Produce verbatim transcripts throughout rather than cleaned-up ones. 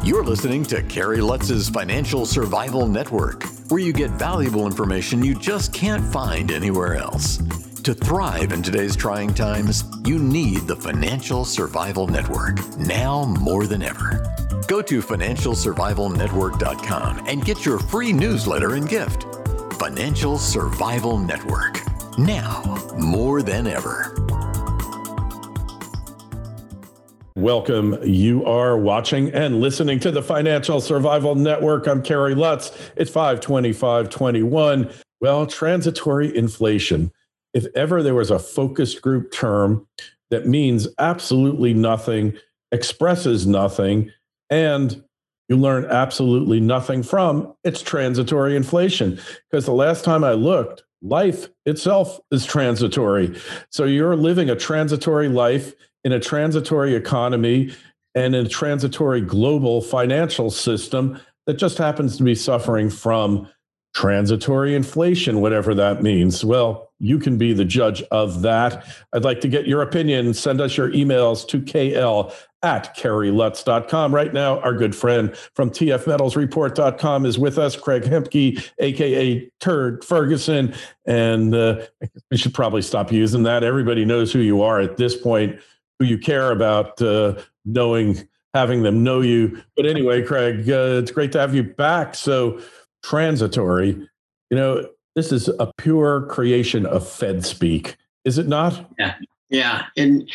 You're listening to Kerry Lutz's Financial Survival Network, where you get valuable information you just can't find anywhere else. To thrive in today's trying times, you need the Financial Survival Network, now more than ever. Go to financial survival network dot com and get your free newsletter and gift. Financial Survival Network, now more than ever. Welcome. You are watching and listening to the Financial Survival Network. I'm Kerry Lutz. It's five twenty-five twenty-one. Well, transitory inflation. If ever there was a focus group term that means absolutely nothing, expresses nothing, and you learn absolutely nothing from, it's transitory inflation. Because the last time I looked, life itself is transitory. So you're living a transitory life in a transitory economy and in a transitory global financial system that just happens to be suffering from transitory inflation, whatever that means. Well, you can be the judge of that. I'd like to get your opinion. Send us your emails to k l at kerry lutz dot com. Right now, our good friend from t f metals report dot com is with us, Craig Hemke, a k a. Turd Ferguson. And uh, we should probably stop using that. Everybody knows who you are at this point, who you care about uh, knowing, having them know you. But anyway, Craig, uh, it's great to have you back. So transitory, you know, this is a pure creation of Fed speak, is it not? Yeah, yeah. And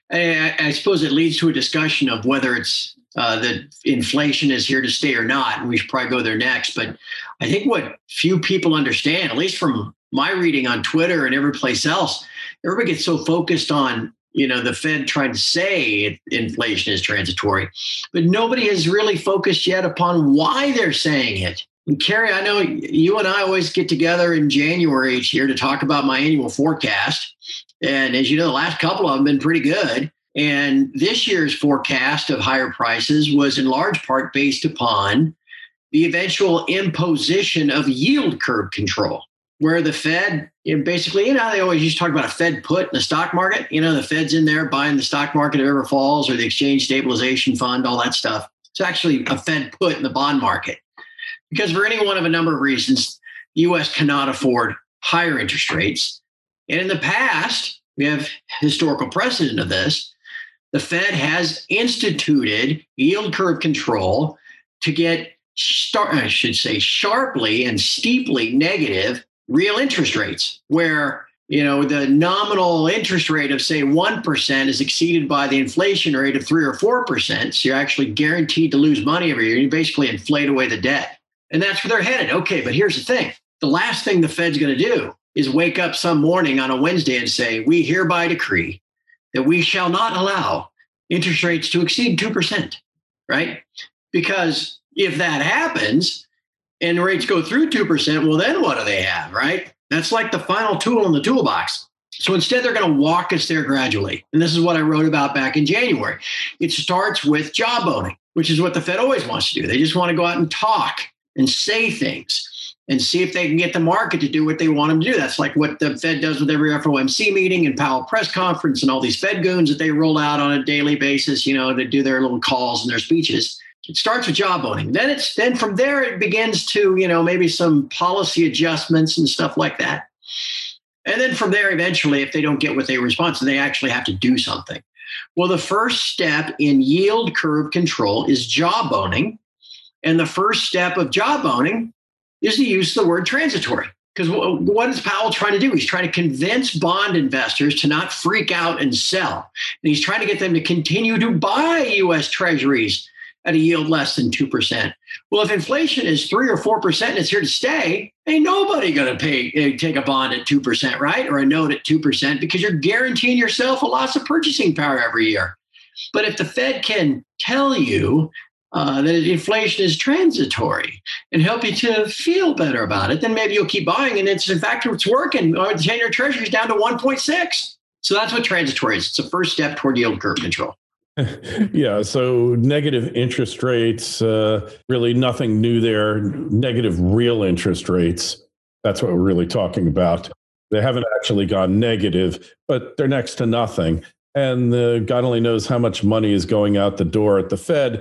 I, I suppose it leads to a discussion of whether it's uh, that inflation is here to stay or not. And we should probably go there next. But I think what few people understand, at least from my reading on Twitter and every place else, everybody gets so focused on, you know, the Fed trying to say inflation is transitory, but nobody has really focused yet upon why they're saying it. And Kerry, I know you and I always get together in January each year to talk about my annual forecast. And as you know, the last couple of them have been pretty good. And this year's forecast of higher prices was in large part based upon the eventual imposition of yield curve control, where the Fed, you know, basically, you know, they always used to talk about a Fed put in the stock market. You know, the Fed's in there buying the stock market if it ever falls, or the exchange stabilization fund, all that stuff. It's actually a Fed put in the bond market. Because for any one of a number of reasons, the U S cannot afford higher interest rates. And in the past, we have historical precedent of this. The Fed has instituted yield curve control to get, start, I should say, sharply and steeply negative real interest rates, where, you know, the nominal interest rate of, say, one percent is exceeded by the inflation rate of three or four percent. So you're actually guaranteed to lose money every year. You basically inflate away the debt. And that's where they're headed. Okay, but here's the thing. The last thing the Fed's going to do is wake up some morning on a Wednesday and say, we hereby decree that we shall not allow interest rates to exceed two percent, right? Because if that happens and rates go through two percent, well, then what do they have, right? That's like the final tool in the toolbox. So instead, they're going to walk us there gradually. And this is what I wrote about back in January. It starts with jawboning, which is what the Fed always wants to do. They just want to go out and talk and say things and see if they can get the market to do what they want them to do. That's like what the Fed does with every F O M C meeting and Powell press conference and all these Fed goons that they roll out on a daily basis, you know, to do their little calls and their speeches. It starts with jawboning. Then it's then from there it begins to, you know, maybe some policy adjustments and stuff like that. And then from there, eventually, if they don't get what they respond to, they actually have to do something. Well, the first step in yield curve control is jawboning. And the first step of jawboning is to use the word transitory. Because what is Powell trying to do? He's trying to convince bond investors to not freak out and sell. And he's trying to get them to continue to buy U S Treasuries at a yield less than two percent. Well, if inflation is three or four percent and it's here to stay, ain't nobody going to pay take a bond at two percent, right? Or a note at two percent, because you're guaranteeing yourself a loss of purchasing power every year. But if the Fed can tell you uh, that inflation is transitory and help you to feel better about it, then maybe you'll keep buying. And it's in fact, it's working. Or the ten-year Treasury is down to one point six. So that's what transitory is. It's the first step toward yield curve control. Yeah, so negative interest rates, uh, really nothing new there. Negative real interest rates. That's what we're really talking about. They haven't actually gone negative, but they're next to nothing. And uh, God only knows how much money is going out the door at the Fed.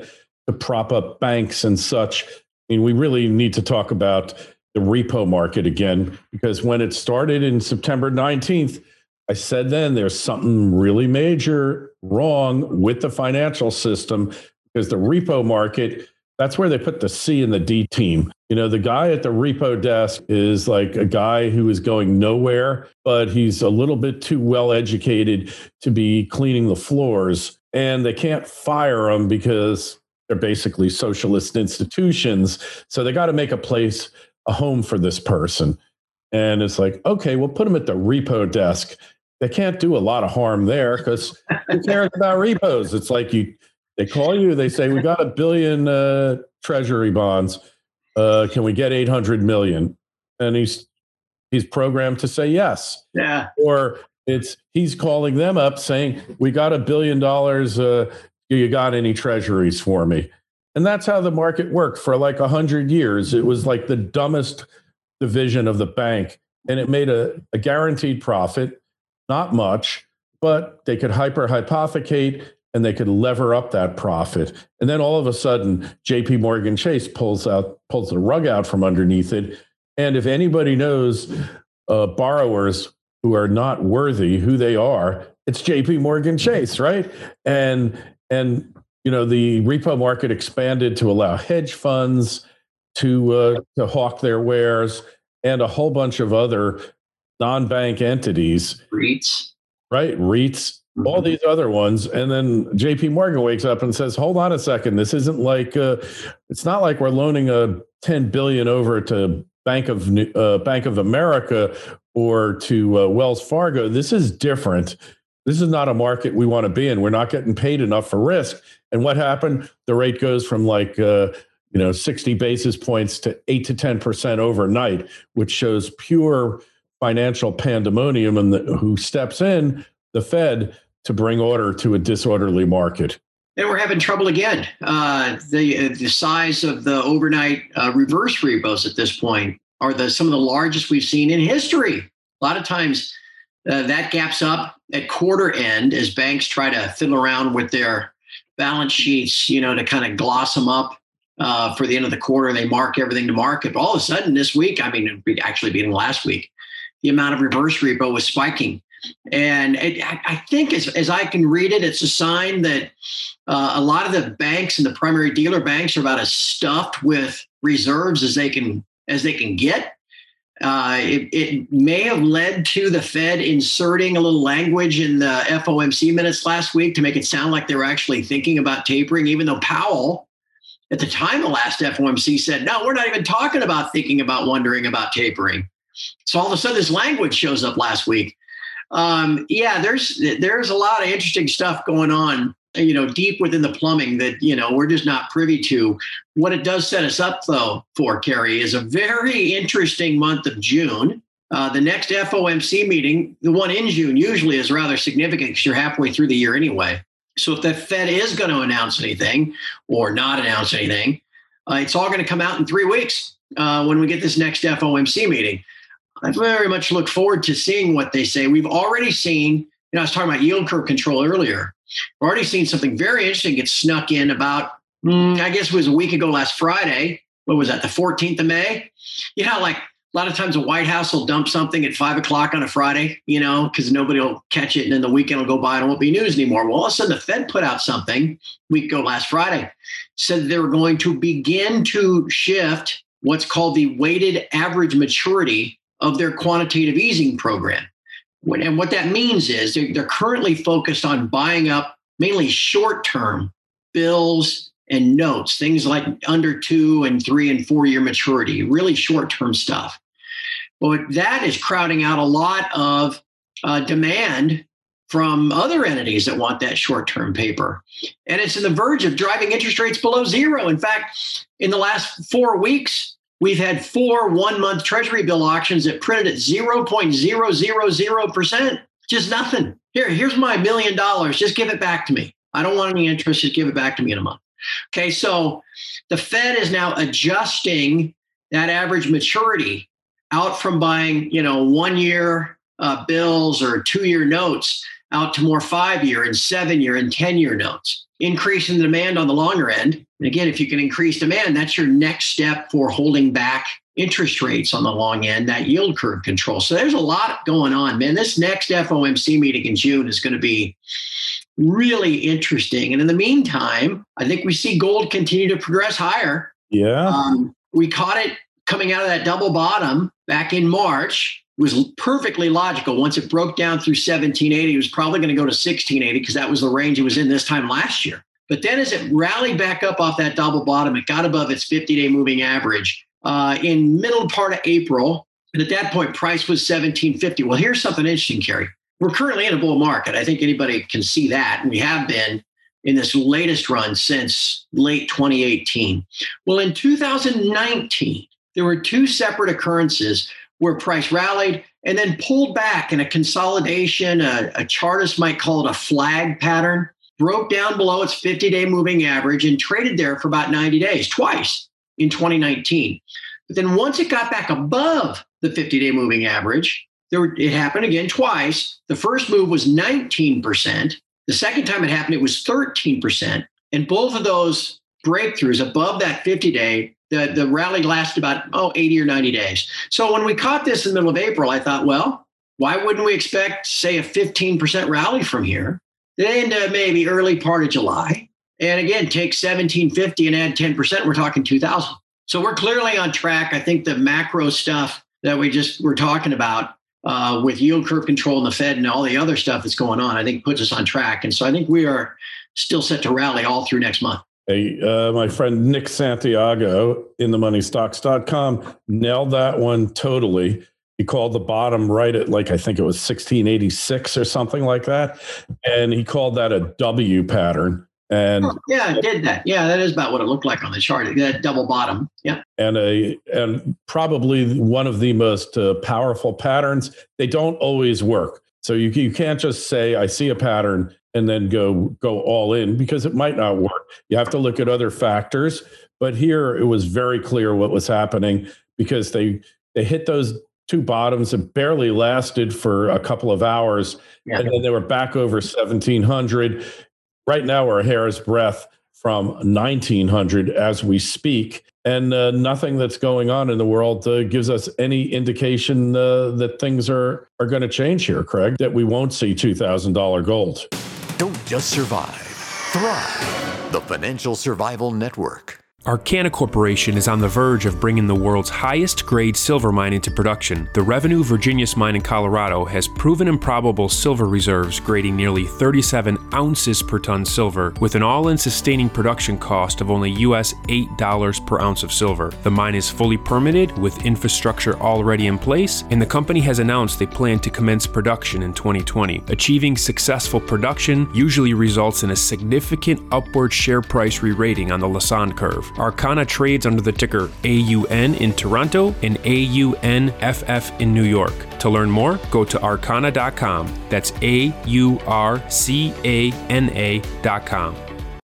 to prop up banks and such. I mean, we really need to talk about the repo market again, because when it started in September nineteenth, I said then there's something really major wrong with the financial system, because the repo market, that's where they put the C in the D team. You know, the guy at the repo desk is like a guy who is going nowhere, but he's a little bit too well educated to be cleaning the floors. And they can't fire him because they're basically socialist institutions. So they got to make a place, a home for this person. And it's like, okay, we'll put him at the repo desk. They can't do a lot of harm there because who cares about repos? It's like you, they call you, they say, we got a billion uh, treasury bonds. Uh, can we get eight hundred million? And he's he's programmed to say yes. Yeah. Or it's he's calling them up saying, we got a billion dollars. Uh, do you got any treasuries for me? And that's how the market worked for like a hundred years. It was like the dumbest division of the bank, and it made a, a guaranteed profit, not much, but they could hyper hypothecate and they could lever up that profit. And then all of a sudden, J P Morgan Chase pulls out, pulls the rug out from underneath it. And if anybody knows uh, borrowers who are not worthy, who they are, it's J P Morgan Chase, right? And and you know the repo market expanded to allow hedge funds to uh, to hawk their wares, and a whole bunch of other non-bank entities, REITs, right? REITs. All these other ones. And then J P Morgan wakes up and says, hold on a second. This isn't like, uh, it's not like we're loaning a ten billion over to Bank of uh, Bank of America or to uh, Wells Fargo. This is different. This is not a market we want to be in. We're not getting paid enough for risk. And what happened? The rate goes from like, uh, you know, sixty basis points to eight to ten percent overnight, which shows pure financial pandemonium. And the, who steps in? The Fed, to bring order to a disorderly market. And we're having trouble again. Uh, the the size of the overnight uh, reverse repos at this point are the some of the largest we've seen in history. A lot of times uh, that gaps up at quarter end as banks try to fiddle around with their balance sheets, you know, to kind of gloss them up uh, for the end of the quarter. They mark everything to market. But all of a sudden this week, I mean, actually beginning last week, the amount of reverse repo was spiking. And it, I think as, as I can read it, it's a sign that uh, a lot of the banks and the primary dealer banks are about as stuffed with reserves as they can as they can get. Uh, it, it may have led to the Fed inserting a little language in the F O M C minutes last week to make it sound like they were actually thinking about tapering, even though Powell, at the time the last F O M C, said, no, we're not even talking about thinking about wondering about tapering. So all of a sudden this language shows up last week. Um, yeah, there's there's a lot of interesting stuff going on, you know, deep within the plumbing that, you know, we're just not privy to. What it does set us up, though, for, Kerry, is a very interesting month of June. Uh, the next F O M C meeting, the one in June, usually is rather significant because you're halfway through the year anyway. So if the Fed is going to announce anything or not announce anything, uh, it's all going to come out in three weeks uh, when we get this next F O M C meeting. I very much look forward to seeing what they say. We've already seen, you know, I was talking about yield curve control earlier. We've already seen something very interesting get snuck in about, mm, I guess it was a week ago last Friday. What was that, the fourteenth of May? You know, like a lot of times the White House will dump something at five o'clock on a Friday, you know, because nobody will catch it and then the weekend will go by and it won't be news anymore. Well, all of a sudden the Fed put out something a week ago last Friday, said they were going to begin to shift what's called the weighted average maturity of their quantitative easing program. And what that means is they're, they're currently focused on buying up mainly short-term bills and notes, things like under two and three and four year maturity, really short-term stuff. But that is crowding out a lot of uh, demand from other entities that want that short-term paper. And it's on the verge of driving interest rates below zero. In fact, in the last four weeks, we've had four one-month Treasury bill auctions that printed at zero point zero zero zero percent. Just nothing. Here, here's my million dollars. Just give it back to me. I don't want any interest. Just give it back to me in a month. Okay, so the Fed is now adjusting that average maturity out from buying, you know, one-year uh, bills or two-year notes out to more five-year and seven-year and ten-year notes. increasing the demand on the longer end. And again, if you can increase demand, that's your next step for holding back interest rates on the long end, that yield curve control. So there's a lot going on, man. This next F O M C meeting in June is going to be really interesting. And in the meantime, I think we see gold continue to progress higher. Yeah. Um, we caught it coming out of that double bottom back in March. It was perfectly logical. Once it broke down through seventeen eighty, it was probably going to go to sixteen eighty because that was the range it was in this time last year. But then as it rallied back up off that double bottom, it got above its fifty-day moving average uh, in middle part of April. And at that point, price was seventeen fifty. Well, here's something interesting, Kerry. We're currently in a bull market. I think anybody can see that. And we have been in this latest run since late twenty eighteen. Well, in two thousand nineteen, there were two separate occurrences where price rallied and then pulled back in a consolidation, a, a chartist might call it a flag pattern, broke down below its fifty-day moving average and traded there for about ninety days, twice in twenty nineteen. But then once it got back above the fifty-day moving average, there were, it happened again twice. The first move was nineteen percent. The second time it happened, it was thirteen percent. And both of those breakthroughs above that fifty-day, the, the rally lasted about, oh, eighty or ninety days. So when we caught this in the middle of April, I thought, well, why wouldn't we expect, say, a fifteen percent rally from here? Then into maybe early part of July. And again, take seventeen fifty and add ten percent, we're talking two thousand. So we're clearly on track. I think the macro stuff that we just were talking about uh, with yield curve control and the Fed and all the other stuff that's going on, I think puts us on track. And so I think we are still set to rally all through next month. Hey, uh, my friend Nick Santiago in the money stocks dot com nailed that one totally. He called the bottom right at, like, I think it was sixteen eighty-six or something like that. And he called that a W pattern. And oh, yeah, it did that. Yeah, that is about what it looked like on the chart. That double bottom. Yeah. And a and probably one of the most uh, powerful patterns. They don't always work. So you you can't just say, I see a pattern and then go go all in, because it might not work. You have to look at other factors. But here it was very clear what was happening, because they they hit those two bottoms. It barely lasted for a couple of hours. Yeah. And then they were back over seventeen hundred. Right now, we're a hair's breadth from nineteen hundred as we speak. And uh, nothing that's going on in the world uh, gives us any indication uh, that things are, are going to change here, Craig, that we won't see two thousand dollars gold. Don't just survive, thrive. The Financial Survival Network. Arcana Corporation is on the verge of bringing the world's highest grade silver mine into production. The Revenue Virginius mine in Colorado has proven improbable silver reserves grading nearly thirty-seven ounces per ton silver, with an all-in sustaining production cost of only U S eight dollars per ounce of silver. The mine is fully permitted with infrastructure already in place, and the company has announced they plan to commence production in twenty twenty. Achieving successful production usually results in a significant upward share price re-rating on the Lassonde curve. Arcana trades under the ticker A U N in Toronto and A U N F F in New York. To learn more, go to arcana dot com. That's A U R C A N A dot com.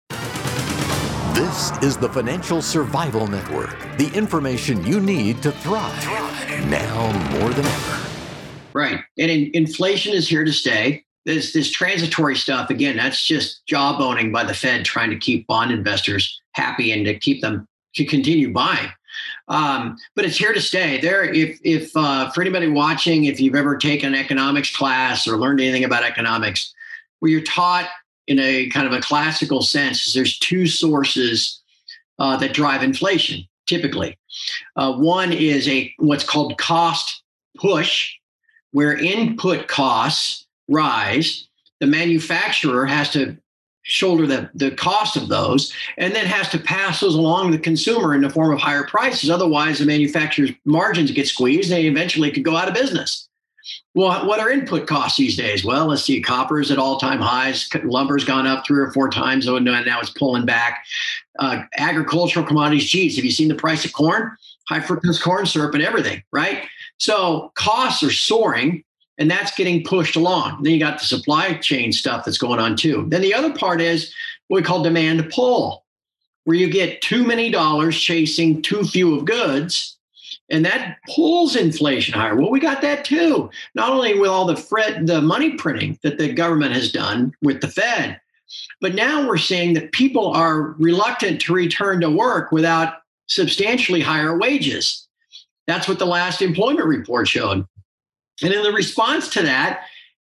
This is the Financial Survival Network, the information you need to thrive, now more than ever. Right. And in, inflation is here to stay. This, this transitory stuff, again, that's just jawboning by the Fed trying to keep bond investors happy and to keep them to continue buying. Um, but it's here to stay. There, if if uh, for anybody watching, if you've ever taken an economics class or learned anything about economics, where you're taught in a kind of a classical sense, is there's two sources uh, that drive inflation typically. Uh, one is a what's called cost push, where input costs rise. The manufacturer has to shoulder the, the cost of those and then has to pass those along to the consumer in the form of higher prices. Otherwise, the manufacturer's margins get squeezed and they eventually could go out of business. Well, what are input costs these days? Well, let's see, copper's at all-time highs. Lumber's gone up three or four times, so now it's pulling back. Uh, agricultural commodities, geez, have you seen the price of corn? High fructose corn syrup and everything, right? So costs are soaring, and that's getting pushed along. Then you got the supply chain stuff that's going on too. Then the other part is what we call demand pull, where you get too many dollars chasing too few of goods, and that pulls inflation higher. Well, we got that too. Not only with all the fret, the money printing that the government has done with the Fed, But now we're seeing that people are reluctant to return to work without substantially higher wages. That's what the last employment report showed. And in the response to that,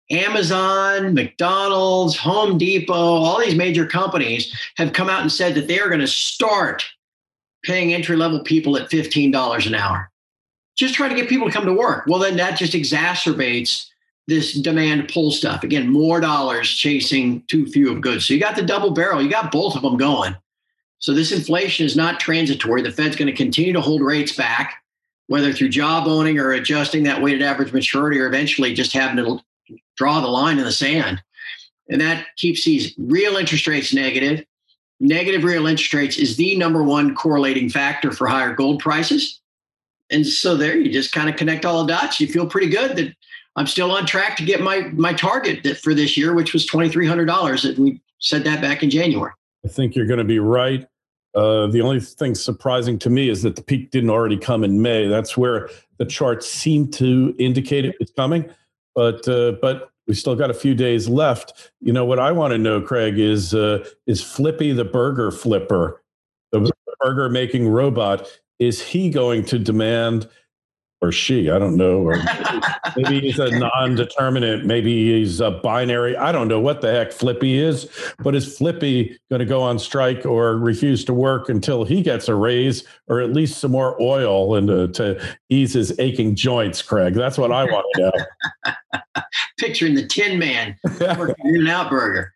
Amazon, McDonald's, Home Depot, all these major companies have come out and said that they are going to start paying entry-level people at fifteen dollars an hour. Just trying to get people to come to work. Well, then that just exacerbates this demand pull stuff. Again, more dollars chasing too few of goods. So you got the double barrel. You got both of them going. So this inflation is not transitory. The Fed's going to continue to hold rates back, whether through job owning or adjusting that weighted average maturity, or eventually just having to draw the line in the sand. And that keeps these real interest rates negative. Negative real interest rates is the number one correlating factor for higher gold prices. And so there you just kind of connect all the dots. You feel pretty good that I'm still on track to get my my target that for this year, which was twenty-three hundred dollars. And we said that back in January. I think you're going to be right. Uh, the only thing surprising to me is that the peak didn't already come in May. That's where the charts seem to indicate it's coming. But uh, but we still got a few days left. You know, what I want to know, Craig, is uh, is Flippy the burger flipper, the burger making robot, is he going to demand, or she, I don't know, or maybe he's a non-determinate, maybe he's a binary. I don't know what the heck Flippy is, but is Flippy going to go on strike or refuse to work until he gets a raise or at least some more oil and uh, to ease his aching joints, Craig? That's what I want to know. Picturing the Tin Man working In-N-Out Burger.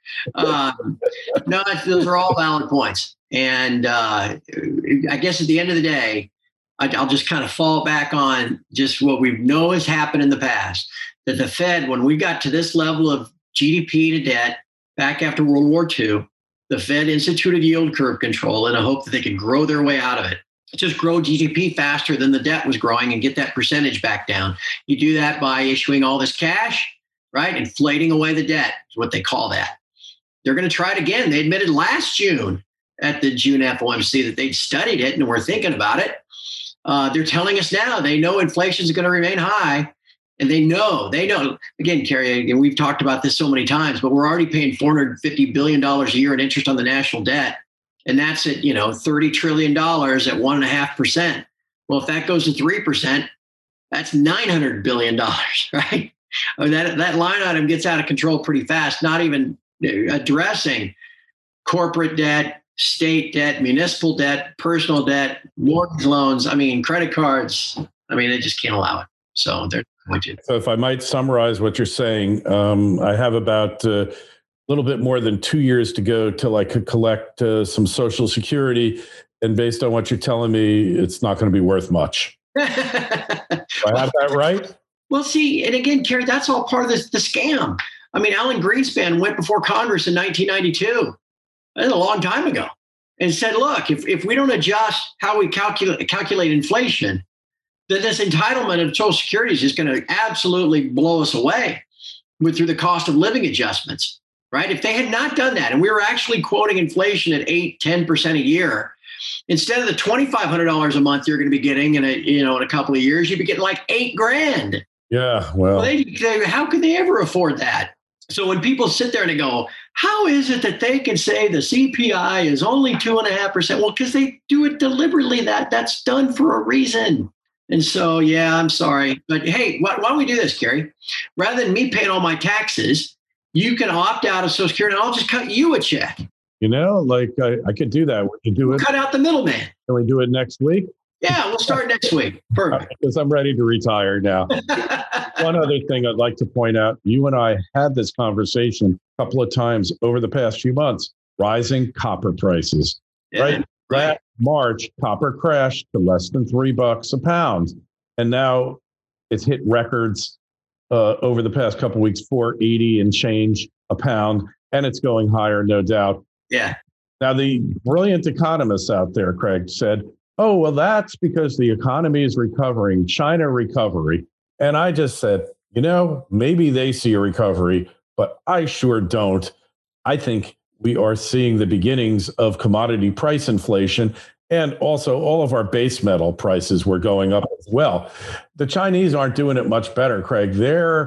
Um, no, those are all valid points. And uh, I guess at the end of the day, I'll just kind of fall back on just what we know has happened in the past, that the Fed, when we got to this level of G D P to debt back after World War Two, the Fed instituted yield curve control in a hope that they could grow their way out of it. Just grow G D P faster than the debt was growing and get that percentage back down. You do that by issuing all this cash, right? Inflating away the debt is what they call that. They're going to try it again. They admitted last June at the June F O M C that they'd studied it and were thinking about it. Uh, they're telling us now they know inflation is going to remain high, and they know, they know, again, Kerry, and we've talked about this so many times, but we're already paying four hundred fifty billion dollars a year in interest on the national debt. And that's at, you know, thirty trillion dollars at one and a half percent. Well, if that goes to three percent, that's nine hundred billion dollars, right? I mean, that, that line item gets out of control pretty fast, not even addressing corporate debt, state debt, municipal debt, personal debt, mortgage loans. I mean, credit cards. I mean, they just can't allow it. So they're going to. So if I might summarize what you're saying, um, I have about uh, a little bit more than two years to go till I could collect uh, some Social Security. And based on what you're telling me, it's not going to be worth much. Do I have that right? Well, see, and again, Kerry, that's all part of this, the scam. I mean, Alan Greenspan went before Congress in nineteen ninety-two. That's a long time ago, and said, look, if, if we don't adjust how we calculate calculate inflation, then this entitlement of Social Security is just going to absolutely blow us away with through the cost of living adjustments, right? If they had not done that, and we were actually quoting inflation at eight, ten percent a year, instead of the twenty-five hundred dollars a month you're going to be getting in a, you know, in a couple of years, you'd be getting like eight grand. Yeah, well, well they, they, how could they ever afford that? So when people sit there and they go, how is it that they can say the C P I is only two and a half percent? Well, because they do it deliberately. That that's done for a reason. And so, yeah, I'm sorry. But hey, why, why don't we do this, Kerry? Rather than me paying all my taxes, you can opt out of Social Security and I'll just cut you a check. You know, like I, I could do that. We could do it. Cut out the middleman. Can we do it next week? Yeah, we'll start next week. Perfect. Because I'm ready to retire now. One other thing I'd like to point out, you and I had this conversation a couple of times over the past few months, rising copper prices, yeah, right? right? Last March, copper crashed to less than three bucks a pound. And now it's hit records uh, over the past couple of weeks, four eighty and change a pound, and it's going higher, no doubt. Yeah. Now, the brilliant economists out there, Craig, said, oh, well, that's because the economy is recovering, China recovery. And I just said, you know, maybe they see a recovery, but I sure don't. I think we are seeing the beginnings of commodity price inflation, and also all of our base metal prices were going up as well. The Chinese aren't doing it much better, Craig. They're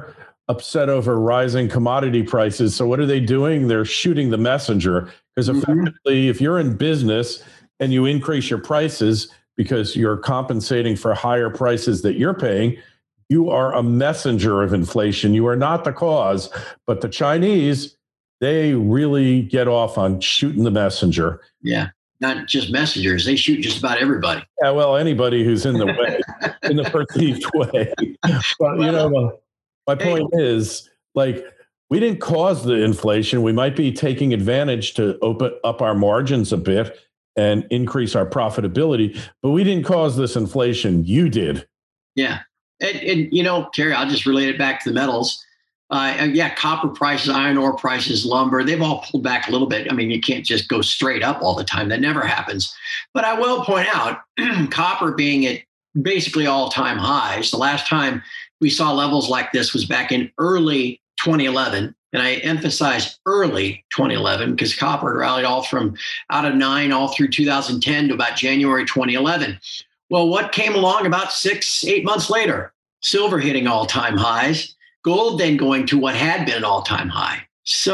upset over rising commodity prices. So what are they doing? They're shooting the messenger, because effectively, mm-hmm. if you're in business and you increase your prices because you're compensating for higher prices that you're paying, you are a messenger of inflation. You are not the cause. But the Chinese, they really get off on shooting the messenger. Yeah. Not just messengers. They shoot just about everybody. Yeah, well, anybody who's in the way, in the perceived way. But, you know, my, my point hey. is, like, we didn't cause the inflation. We might be taking advantage to open up our margins a bit and increase our profitability, but we didn't cause this inflation. You did. Yeah. And, and you know, Kerry, I'll just relate it back to the metals. Uh, yeah, copper prices, iron ore prices, lumber, they've all pulled back a little bit. I mean, you can't just go straight up all the time. That never happens. But I will point out, copper being at basically all-time highs. The last time we saw levels like this was back in early twenty eleven. And I emphasize early twenty eleven because copper had rallied all from out of nine all through two thousand ten to about January twenty eleven. Well, what came along about six, eight months later? Silver hitting all-time highs. Gold then going to what had been an all-time high.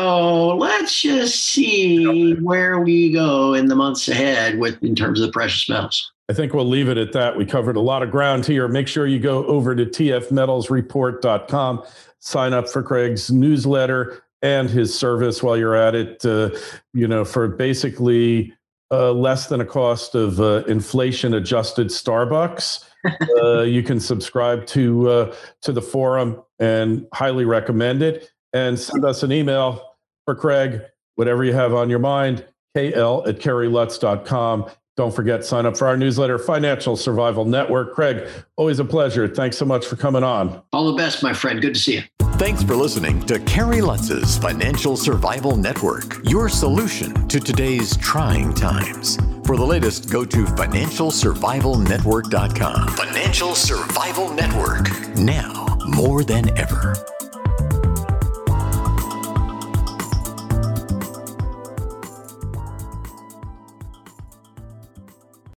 So let's just see where we go in the months ahead with in terms of the precious metals. I think we'll leave it at that. We covered a lot of ground here. Make sure you go over to t f metals report dot com, sign up for Craig's newsletter and his service while you're at it, uh, you know, for basically uh, less than a cost of uh, inflation-adjusted Starbucks. uh, you can subscribe to uh, to the forum and highly recommend it. And send us an email for Craig, whatever you have on your mind, k l at kerry lutz dot com. Don't forget, sign up for our newsletter, Financial Survival Network. Craig, always a pleasure. Thanks so much for coming on. All the best, my friend. Good to see you. Thanks for listening to Kerry Lutz's Financial Survival Network, your solution to today's trying times. For the latest, go to financial survival network dot com. Financial Survival Network, now more than ever.